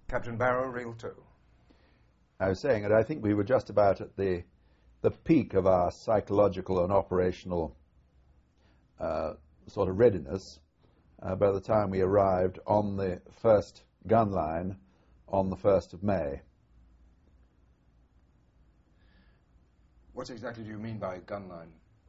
Captain Barrow, Reel 2. I was saying that I think we were just about at the peak of our psychological and operational sort of readiness by the time we arrived on the first gun line on the 1st of May. What exactly do you mean by gun line?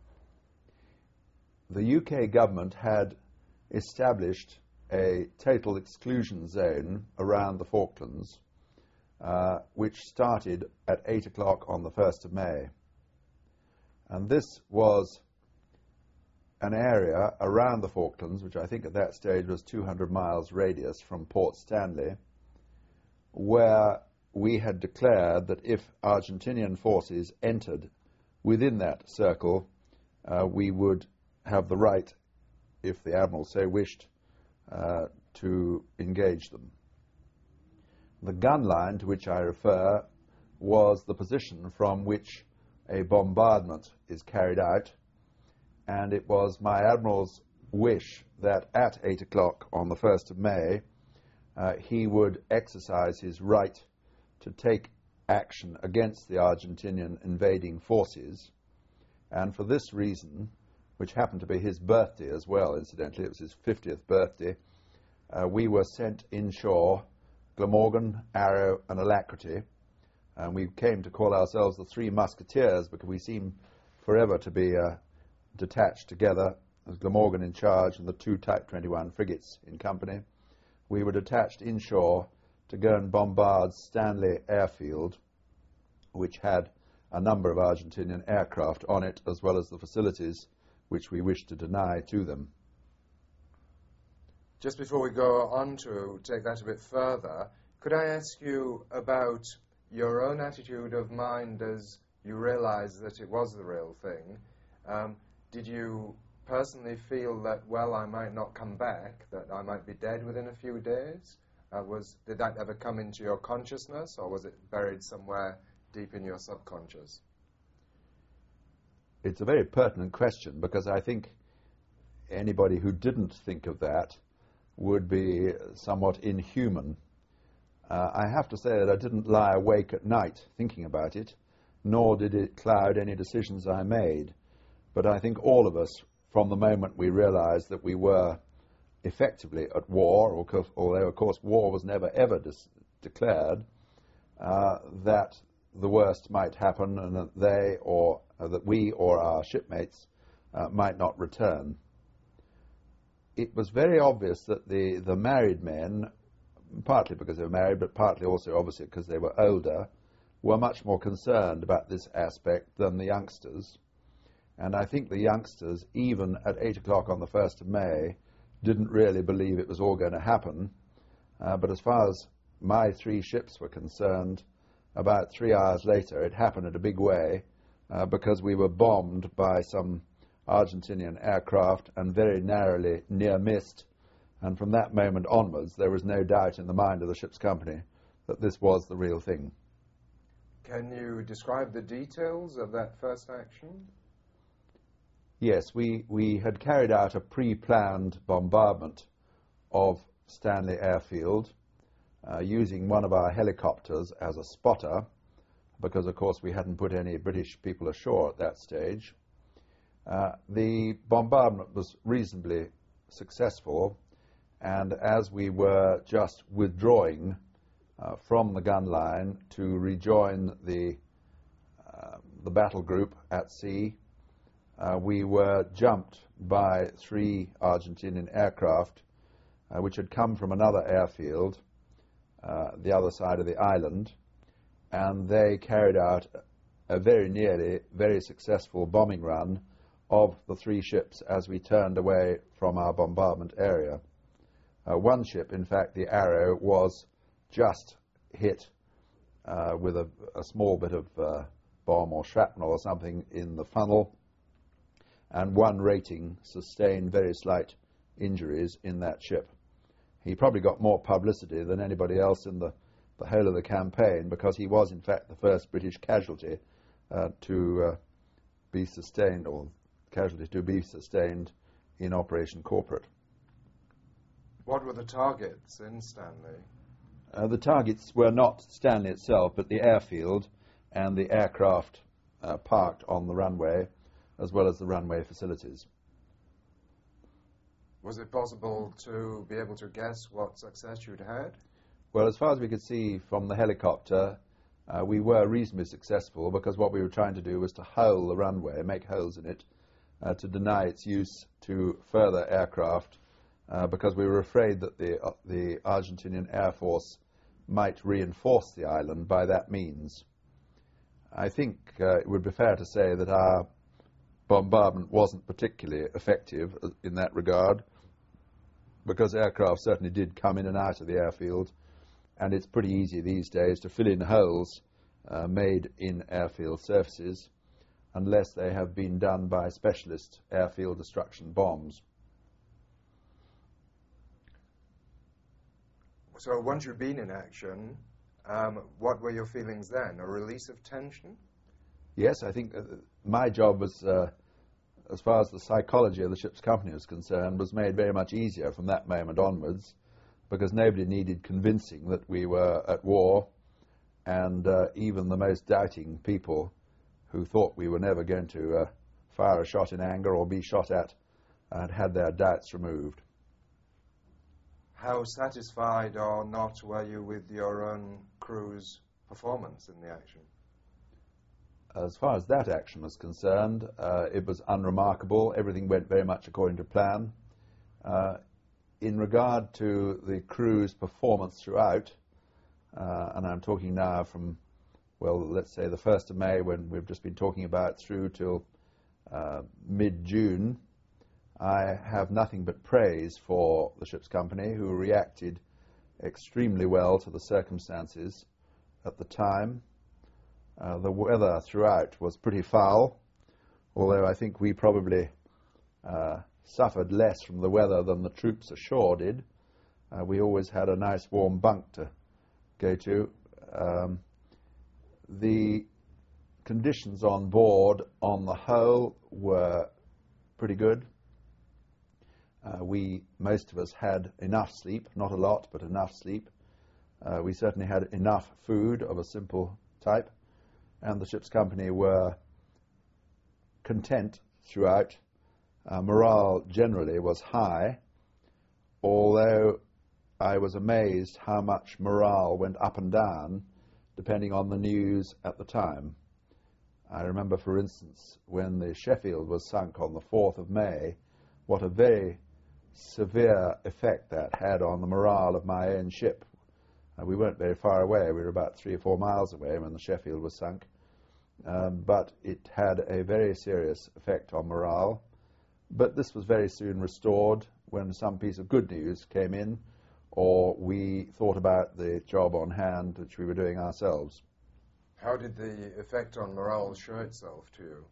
The UK government had established a total exclusion zone around the Falklands, which started at 8 o'clock on the 1st of May. And this was an area around the Falklands, which I think at that stage was 200 miles radius from Port Stanley, where we had declared that if Argentinian forces entered within that circle, we would have the right, if the Admiral so wished, to engage them. The gun line to which I refer was the position from which a bombardment is carried out, and it was my Admiral's wish that at 8 o'clock on the 1st of May he would exercise his right to take action against the Argentinian invading forces, and for this reason, which happened to be his birthday as well, incidentally, it was his 50th birthday, we were sent inshore, Glamorgan, Arrow and Alacrity, and we came to call ourselves the Three Musketeers because we seem forever to be detached together, as Glamorgan in charge and the 2 Type 21 frigates in company. We were detached inshore to go and bombard Stanley Airfield, which had a number of Argentinian aircraft on it, as well as the facilities which we wished to deny to them. Just before we go on to take that a bit further, could I ask you about your own attitude of mind as you realized that it was the real thing? Did you personally feel that, well, I might not come back, that I might be dead within a few days? Did that ever come into your consciousness, or was it buried somewhere deep in your subconscious? It's a very pertinent question, because I think anybody who didn't think of that would be somewhat inhuman. I have to say that I didn't lie awake at night thinking about it, nor did it cloud any decisions I made. But I think all of us, from the moment we realized that we were effectively at war, although of course war was never ever declared, that the worst might happen and that that we or our shipmates might not return. It was very obvious that the married men, partly because they were married, but partly also obviously because they were older, were much more concerned about this aspect than the youngsters. And I think the youngsters, even at 8 o'clock on the 1st of May, didn't really believe it was all going to happen. But as far as my 3 ships were concerned, about 3 hours later it happened in a big way, because we were bombed by some Argentinian aircraft and very narrowly near-missed. And from that moment onwards, there was no doubt in the mind of the ship's company that this was the real thing. Can you describe the details of that first action? Yes, we had carried out a pre-planned bombardment of Stanley Airfield using one of our helicopters as a spotter, because, of course, we hadn't put any British people ashore at that stage. The bombardment was reasonably successful, and as we were just withdrawing from the gun line to rejoin the battle group at sea, we were jumped by 3 Argentinian aircraft which had come from another airfield, the other side of the island, and they carried out a very successful bombing run of the 3 ships as we turned away from our bombardment area. One ship, in fact, the Arrow, was just hit with a small bit of bomb or shrapnel or something in the funnel, and one rating sustained very slight injuries in that ship. He probably got more publicity than anybody else in the whole of the campaign, because he was, in fact, the first British casualty to be sustained, or casualty to be sustained in Operation Corporate. What were the targets in Stanley? The targets were not Stanley itself, but the airfield and the aircraft parked on the runway, as well as the runway facilities. Was it possible to be able to guess what success you'd had? Well, as far as we could see from the helicopter, we were reasonably successful, because what we were trying to do was to hole the runway, make holes in it, to deny its use to further aircraft, because we were afraid that the Argentinian Air Force might reinforce the island by that means. I think it would be fair to say that our bombardment wasn't particularly effective in that regard, because aircraft certainly did come in and out of the airfield, and it's pretty easy these days to fill in holes made in airfield surfaces, unless they have been done by specialist airfield destruction bombs. So once you've been in action, what were your feelings then? A release of tension? Yes, I think my job was, as far as the psychology of the ship's company was concerned, was made very much easier from that moment onwards, because nobody needed convincing that we were at war, and even the most doubting people who thought we were never going to fire a shot in anger or be shot at had their doubts removed. How satisfied or not were you with your own crew's performance in the action? As far as that action was concerned, it was unremarkable. Everything went very much according to plan. In regard to the crew's performance throughout, and I'm talking now from, well, let's say the 1st of May, when we've just been talking about, through till mid-June, I have nothing but praise for the ship's company, who reacted extremely well to the circumstances at the time. The weather throughout was pretty foul, although I think we probably suffered less from the weather than the troops ashore did. We always had a nice warm bunk to go to. The conditions on board, on the whole, were pretty good. Most of us had enough sleep, not a lot, but enough sleep. We certainly had enough food of a simple type, and the ship's company were content throughout. Morale generally was high, although I was amazed how much morale went up and down depending on the news at the time. I remember, for instance, when the Sheffield was sunk on the 4th of May, what a very severe effect that had on the morale of my own ship. We weren't very far away. We were about 3 or 4 miles away when the Sheffield was sunk. But it had a very serious effect on morale. But this was very soon restored when some piece of good news came in, or we thought about the job on hand, which we were doing ourselves. How did the effect on morale show itself to you?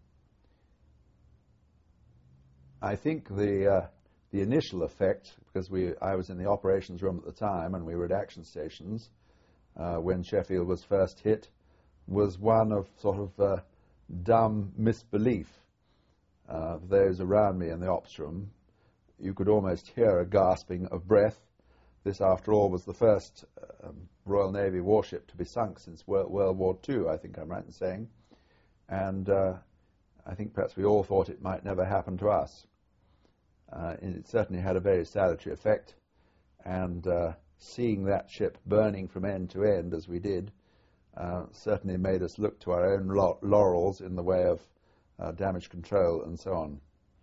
I think the initial effect, because I was in the operations room at the time and we were at action stations when Sheffield was first hit, was one of sort of dumb misbelief of those around me in the ops room. You could almost hear a gasping of breath. This, after all, was the first Royal Navy warship to be sunk since World War II, I think I'm right in saying. And I think perhaps we all thought it might never happen to us. It certainly had a very salutary effect, and seeing that ship burning from end to end as we did certainly made us look to our own laurels in the way of damage control and so on.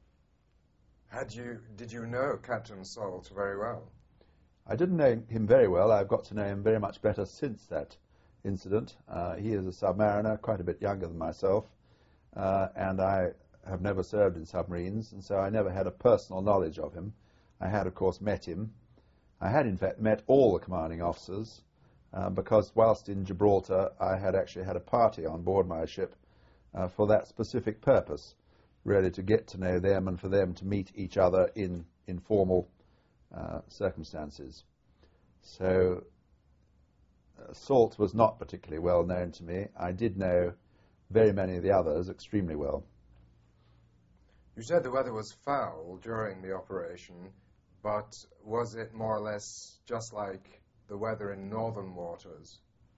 Did you know Captain Salt very well? I didn't know him very well. I've got to know him very much better since that incident. He is a submariner, quite a bit younger than myself, and I have never served in submarines, and so I never had a personal knowledge of him. I had, of course, met him. I had, in fact, met all the commanding officers, because whilst in Gibraltar, I had actually had a party on board my ship for that specific purpose, really to get to know them and for them to meet each other in informal circumstances. So Salt was not particularly well known to me. I did know very many of the others extremely well. You said the weather was foul during the operation, but was it more or less just like the weather in northern waters?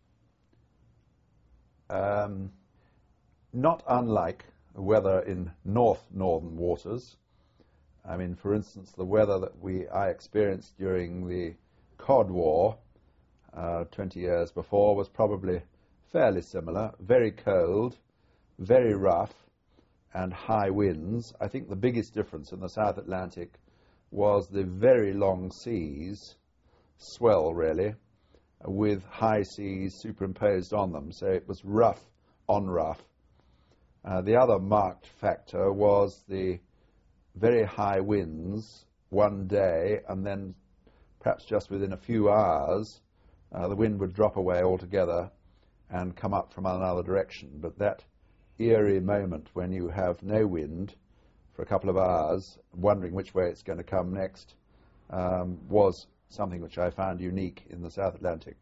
Not unlike the weather in northern waters. I mean, for instance, the weather that I experienced during the Cod War 20 years before was probably fairly similar. Very cold, very rough, and high winds. I think the biggest difference in the South Atlantic was the very long seas, swell really, with high seas superimposed on them. So it was rough on rough. The other marked factor was the very high winds one day, and then perhaps just within a few hours, the wind would drop away altogether and come up from another direction. But that eerie moment when you have no wind for a couple of hours, wondering which way it's going to come next, was something which I found unique in the South Atlantic.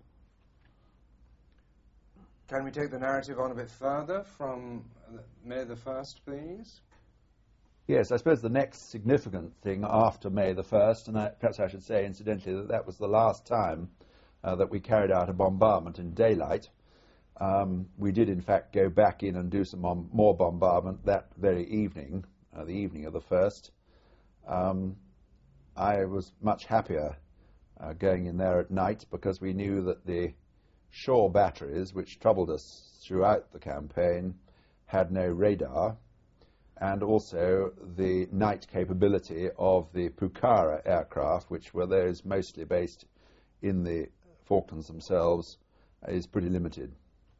Can we take the narrative on a bit further from May the 1st, please? Yes, I suppose the next significant thing after May the 1st, and perhaps I should say incidentally that that was the last time that we carried out a bombardment in daylight. We did in fact go back in and do some more bombardment that very evening, the evening of the 1st. I was much happier going in there at night because we knew that the shore batteries, which troubled us throughout the campaign, had no radar, and also the night capability of the Pucara aircraft, which were those mostly based in the Falklands themselves, is pretty limited.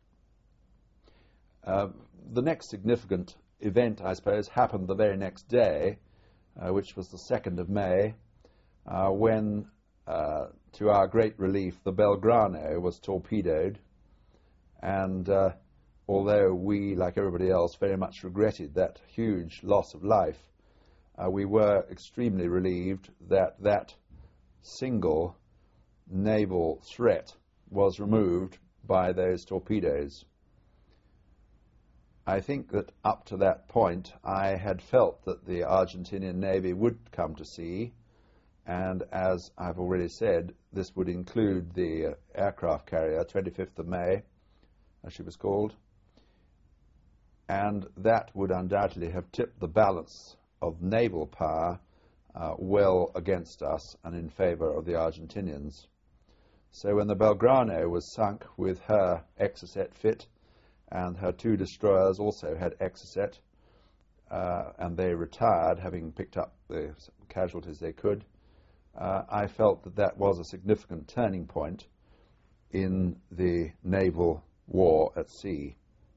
The next significant event, I suppose, happened the very next day, which was the 2nd of May, when, to our great relief, the Belgrano was torpedoed, and although we, like everybody else, very much regretted that huge loss of life, we were extremely relieved that that single naval threat was removed by those torpedoes. I think that up to that point I had felt that the Argentinian Navy would come to sea, and as I've already said, this would include the aircraft carrier 25th of May, as she was called, and that would undoubtedly have tipped the balance of naval power well against us and in favor of the Argentinians. So when the Belgrano was sunk with her Exocet fit, and her two destroyers also had Exocet, and they retired, having picked up the casualties they could, I felt that that was a significant turning point in the naval war at sea.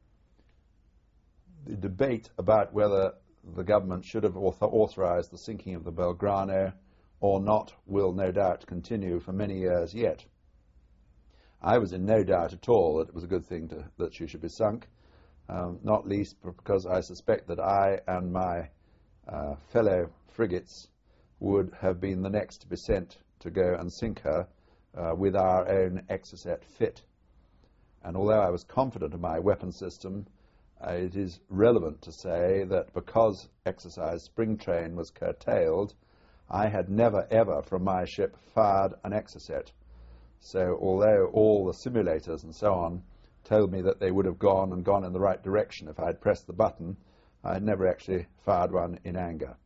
The debate about whether the government should have authorized the sinking of the Belgrano or not will no doubt continue for many years yet. I was in no doubt at all that it was a good thing that she should be sunk, not least because I suspect that I and my fellow frigates would have been the next to be sent to go and sink her with our own Exocet fit. And although I was confident of my weapon system, it is relevant to say that because exercise spring train was curtailed, I had never ever from my ship fired an Exocet. So although all the simulators and so on told me that they would have gone in the right direction if I had pressed the button, I had never actually fired one in anger.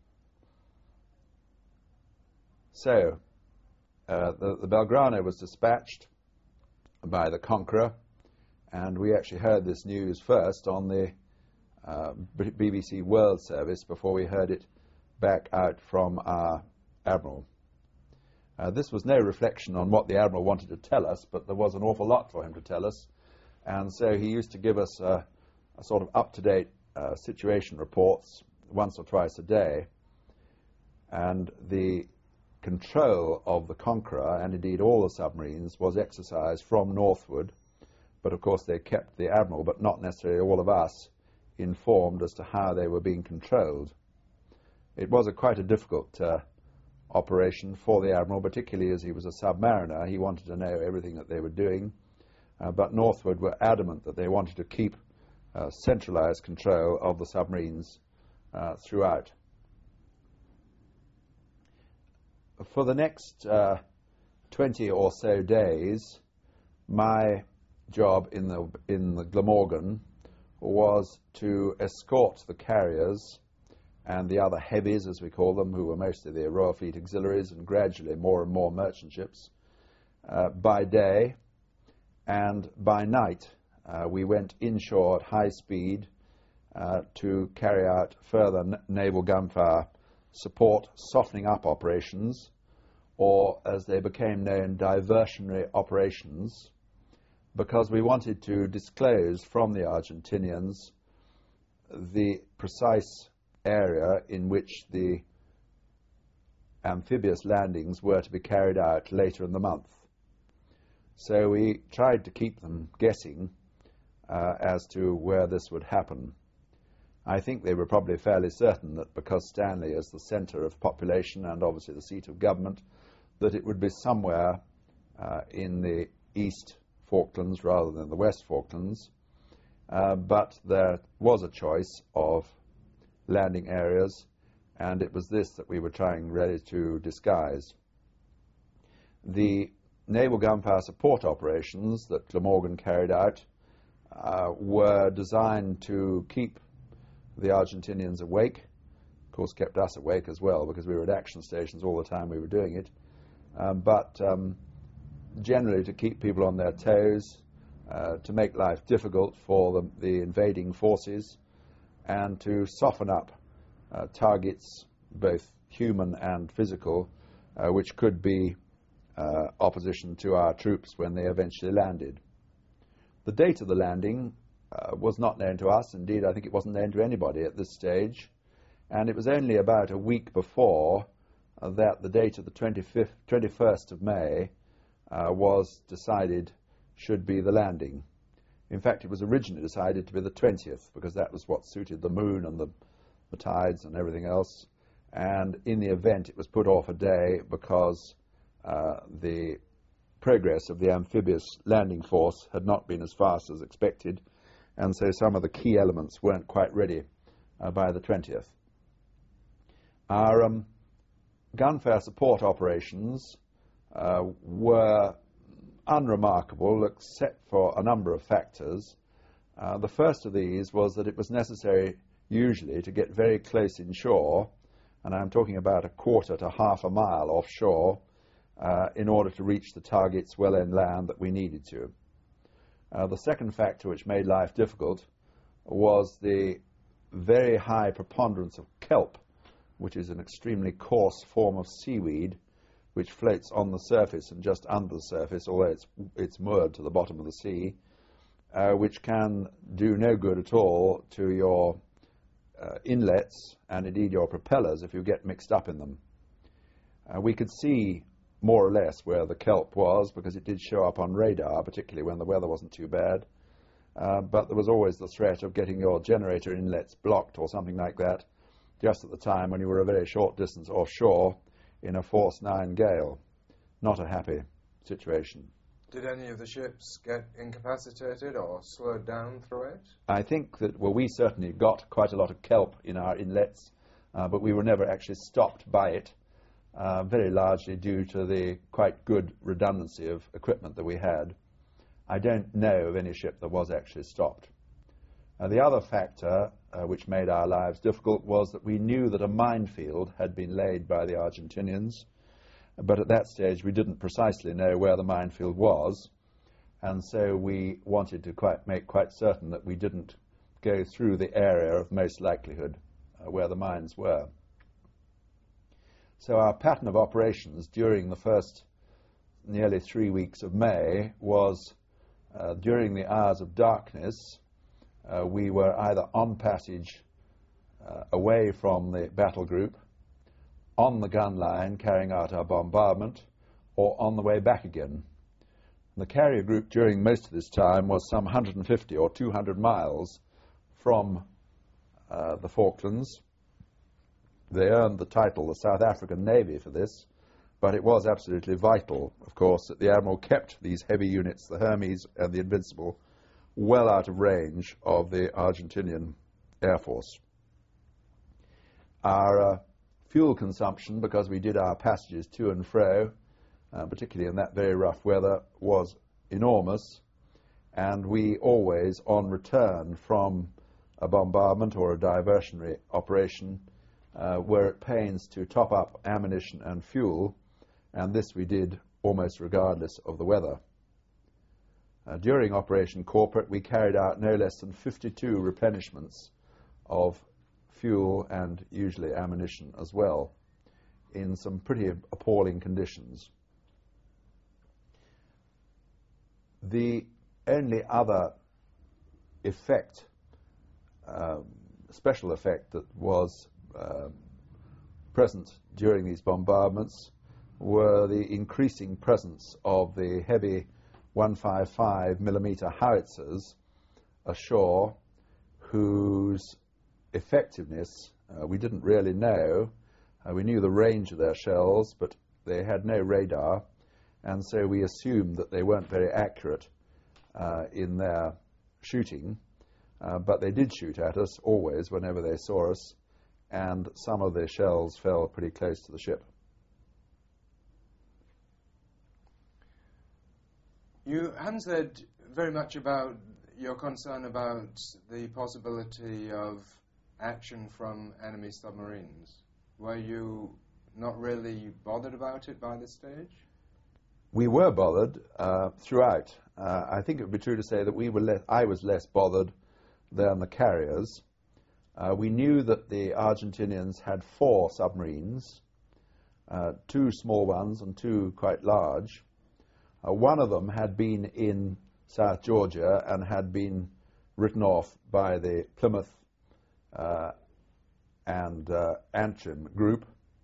So the Belgrano was dispatched by the Conqueror, and we actually heard this news first on the BBC World Service before we heard it back out from our Admiral. This was no reflection on what the Admiral wanted to tell us, but there was an awful lot for him to tell us, and so he used to give us a sort of up-to-date situation reports once or twice a day, and the control of the Conqueror, and indeed all the submarines, was exercised from northward, but of course they kept the Admiral, but not necessarily all of us, informed as to how they were being controlled. It was quite a difficult operation for the Admiral, particularly as he was a submariner. He wanted to know everything that they were doing, but northward were adamant that they wanted to keep centralized control of the submarines throughout. For the next 20 or so days, my job in the Glamorgan was to escort the carriers and the other heavies, as we call them, who were mostly the Royal Fleet Auxiliaries and gradually more and more merchant ships, by day, and by night we went inshore at high speed to carry out further naval gunfire support, softening up operations, or as they became known, diversionary operations, because we wanted to disclose from the Argentinians the precise area in which the amphibious landings were to be carried out later in the month. So we tried to keep them guessing as to where this would happen. I think they were probably fairly certain that because Stanley is the centre of population and obviously the seat of government, that it would be somewhere in the East Falklands rather than the West Falklands. But there was a choice of landing areas, and it was this that we were trying really to disguise. The naval gunfire support operations that Glamorgan carried out were designed to keep the Argentinians awake, of course kept us awake as well because we were at action stations all the time we were doing it, but generally to keep people on their toes, to make life difficult for the invading forces, and to soften up targets, both human and physical, which could be opposition to our troops when they eventually landed. The date of the landing was not known to us. Indeed, I think it wasn't known to anybody at this stage, and it was only about a week before that the date of the 21st of May was decided should be the landing. In fact, it was originally decided to be the 20th because that was what suited the moon and the tides and everything else, and in the event it was put off a day because the progress of the amphibious landing force had not been as fast as expected, and so some of the key elements weren't quite ready by the 20th. Our gunfire support operations were unremarkable except for a number of factors. The first of these was that it was necessary usually to get very close inshore, and I'm talking about a quarter to half a mile offshore, in order to reach the targets well inland that we needed to. The second factor which made life difficult was the very high preponderance of kelp, which is an extremely coarse form of seaweed which floats on the surface and just under the surface, although it's moored to the bottom of the sea, which can do no good at all to your inlets and indeed your propellers if you get mixed up in them. We could see more or less where the kelp was because it did show up on radar, particularly when the weather wasn't too bad, but there was always the threat of getting your generator inlets blocked or something like that just at the time when you were a very short distance offshore in a force 9 gale. Not a happy situation. Did any of the ships get incapacitated or slowed down through it? I think that, well, we certainly got quite a lot of kelp in our inlets, but we were never actually stopped by it, very largely due to the quite good redundancy of equipment that we had. I don't know of any ship that was actually stopped. The other factor which made our lives difficult was that we knew that a minefield had been laid by the Argentinians, but at that stage we didn't precisely know where the minefield was, and so we wanted to make quite certain that we didn't go through the area of most likelihood where the mines were. So our pattern of operations during the first nearly 3 weeks of May was during the hours of darkness, we were either on passage away from the battle group, on the gun line carrying out our bombardment, or on the way back again. The carrier group during most of this time was some 150 or 200 miles from the Falklands. They earned the title the South African Navy for this, but it was absolutely vital, of course, that the Admiral kept these heavy units, the Hermes and the Invincible, well out of range of the Argentinian Air Force. Our fuel consumption, because we did our passages to and fro, particularly in that very rough weather, was enormous, and we always, on return from a bombardment or a diversionary operation, were at pains to top up ammunition and fuel, and this we did almost regardless of the weather. During Operation Corporate, we carried out no less than 52 replenishments of fuel and usually ammunition as well, in some pretty appalling conditions. The only other effect, special effect, that was present during these bombardments were the increasing presence of the heavy 155mm howitzers ashore, whose effectiveness we didn't really know. We knew the range of their shells, but they had no radar, and so we assumed that they weren't very accurate in their shooting, but they did shoot at us always whenever they saw us, and some of their shells fell pretty close to the ship. You haven't said very much about your concern about the possibility of action from enemy submarines. Were you not really bothered about it by this stage? We were bothered throughout. I think it would be true to say that I was less bothered than the carriers. We knew that the Argentinians had 4 submarines, 2 small ones and 2 quite large. One of them had been in South Georgia and had been written off by the Plymouth and Antrim group.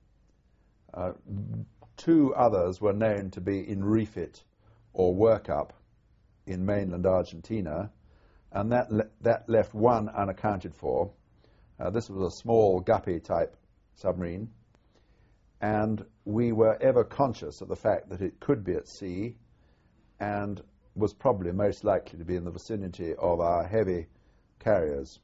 2 others were known to be in refit or workup in mainland Argentina, and that left one unaccounted for. This was a small guppy-type submarine, and we were ever conscious of the fact that it could be at sea and was probably most likely to be in the vicinity of our heavy carriers.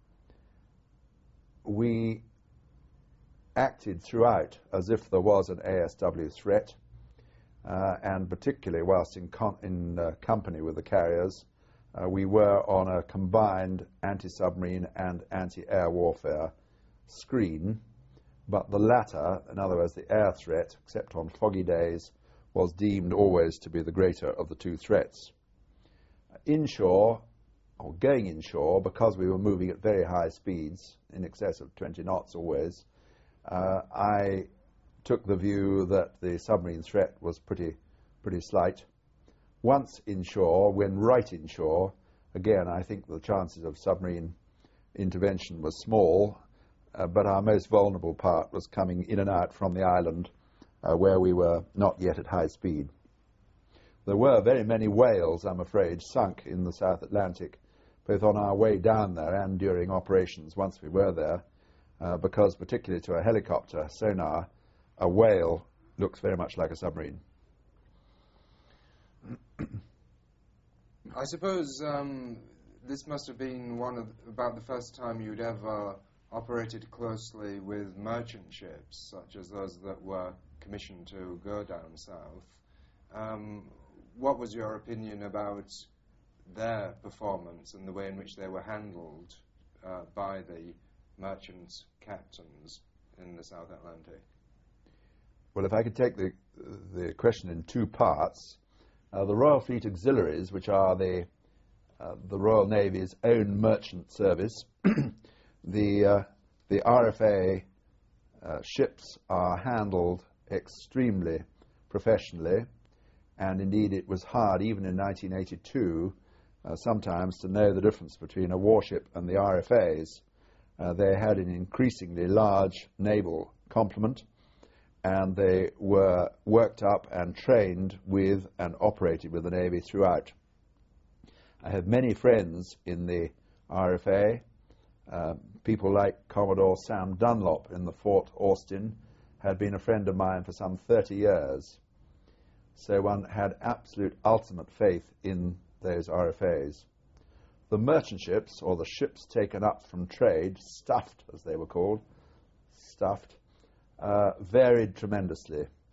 We acted throughout as if there was an ASW threat, and particularly whilst in company with the carriers, we were on a combined anti-submarine and anti-air warfare screen, but the latter, in other words the air threat, except on foggy days, was deemed always to be the greater of the 2 threats. Inshore, or going inshore, because we were moving at very high speeds, in excess of 20 knots always, I took the view that the submarine threat was pretty slight. Once inshore, when right inshore, again, I think the chances of submarine intervention were small, but our most vulnerable part was coming in and out from the island where we were not yet at high speed. There were very many whales, I'm afraid, sunk in the South Atlantic, both on our way down there and during operations once we were there, because particularly to a helicopter sonar, a whale looks very much like a submarine. I suppose this must have been about the first time you'd ever operated closely with merchant ships, such as those that were commissioned to go down south. What was your opinion about their performance and the way in which they were handled by the merchant captains in the South Atlantic? Well, if I could take the question in 2 parts. The Royal Fleet Auxiliaries, which are the Royal Navy's own merchant service, the RFA ships are handled extremely professionally, and indeed it was hard, even in 1982, sometimes to know the difference between a warship and the RFAs. They had an increasingly large naval complement, and they were worked up and trained with and operated with the Navy throughout. I have many friends in the RFA, people like Commodore Sam Dunlop in the Fort Austin had been a friend of mine for some 30 years. So one had absolute ultimate faith in those RFAs. The merchant ships, or the ships taken up from trade, stuffed as they were called, varied tremendously.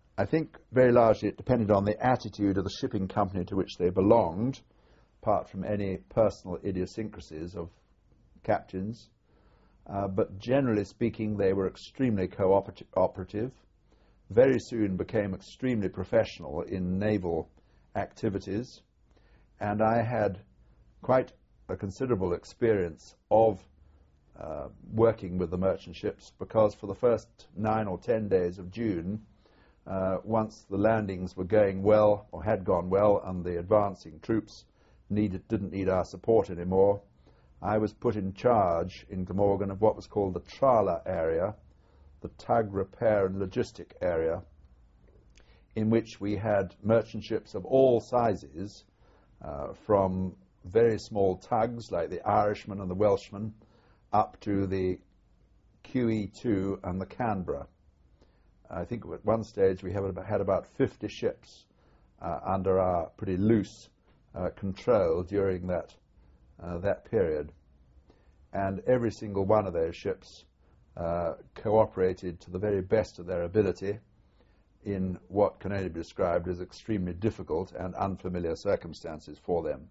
I think very largely it depended on the attitude of the shipping company to which they belonged, apart from any personal idiosyncrasies of captains. But generally speaking, they were extremely cooperative, very soon became extremely professional in naval activities, and I had quite a considerable experience of working with the merchant ships, because for the first 9 or 10 days of June, once the landings were going well, or had gone well, and the advancing troops didn't need our support anymore, I was put in charge in Glamorgan of what was called the trawler area, the tug repair and logistic area, in which we had merchant ships of all sizes, from very small tugs like the Irishman and the Welshman, up to the QE2 and the Canberra. I think at one stage we had about 50 ships under our pretty loose control during that period. And every single one of those ships cooperated to the very best of their ability in what can only be described as extremely difficult and unfamiliar circumstances for them.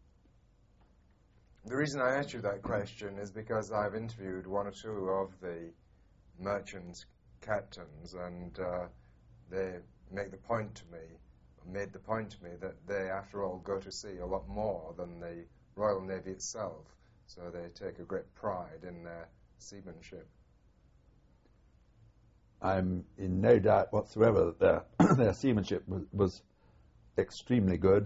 The reason I asked you that question is because I've interviewed one or two of the merchant captains, and they made the point to me that they, after all, go to sea a lot more than the Royal Navy itself, so they take a great pride in their seamanship. I'm in no doubt whatsoever that their seamanship was extremely good.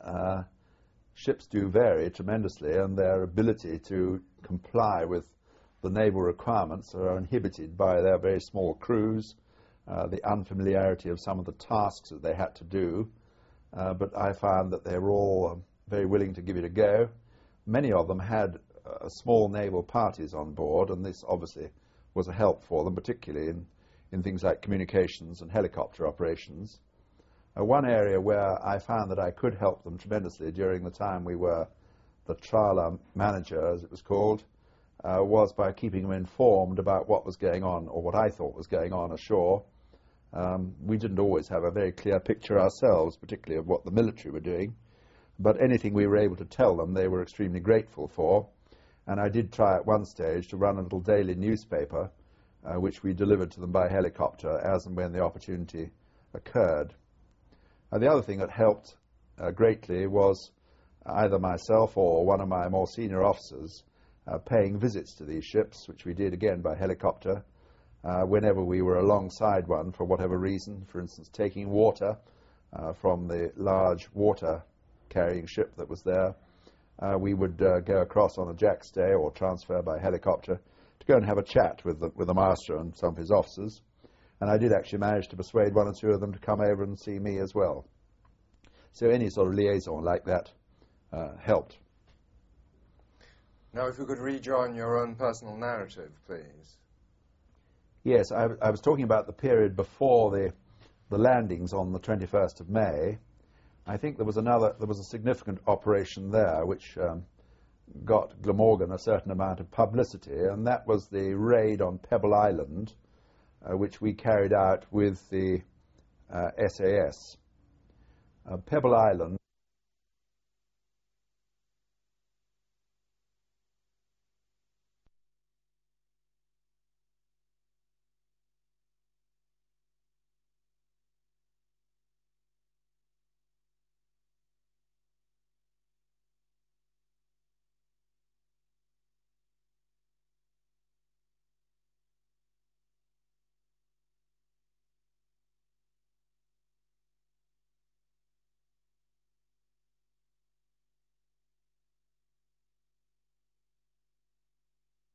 Ships do vary tremendously, and their ability to comply with the naval requirements are inhibited by their very small crews, the unfamiliarity of some of the tasks that they had to do. But I found that they were all very willing to give it a go. Many of them had small naval parties on board, and this obviously was a help for them, particularly in things like communications and helicopter operations. One area where I found that I could help them tremendously during the time we were the trawler manager, as it was called, was by keeping them informed about what was going on, or what I thought was going on ashore. We didn't always have a very clear picture ourselves, particularly of what the military were doing, but anything we were able to tell them they were extremely grateful for. And I did try at one stage to run a little daily newspaper, which we delivered to them by helicopter as and when the opportunity occurred. The other thing that helped greatly was either myself or one of my more senior officers paying visits to these ships, which we did again by helicopter, whenever we were alongside one for whatever reason. For instance, taking water from the large water-carrying ship that was there. We would go across on a jack stay or transfer by helicopter to go and have a chat with the master and some of his officers. And I did actually manage to persuade one or two of them to come over and see me as well. So any sort of liaison like that helped. Now, if you could rejoin your own personal narrative, please. Yes, I was talking about the period before the landings on the 21st of May. I think there was a significant operation there which got Glamorgan a certain amount of publicity, and that was the raid on Pebble Island, which we carried out with the SAS. Pebble Island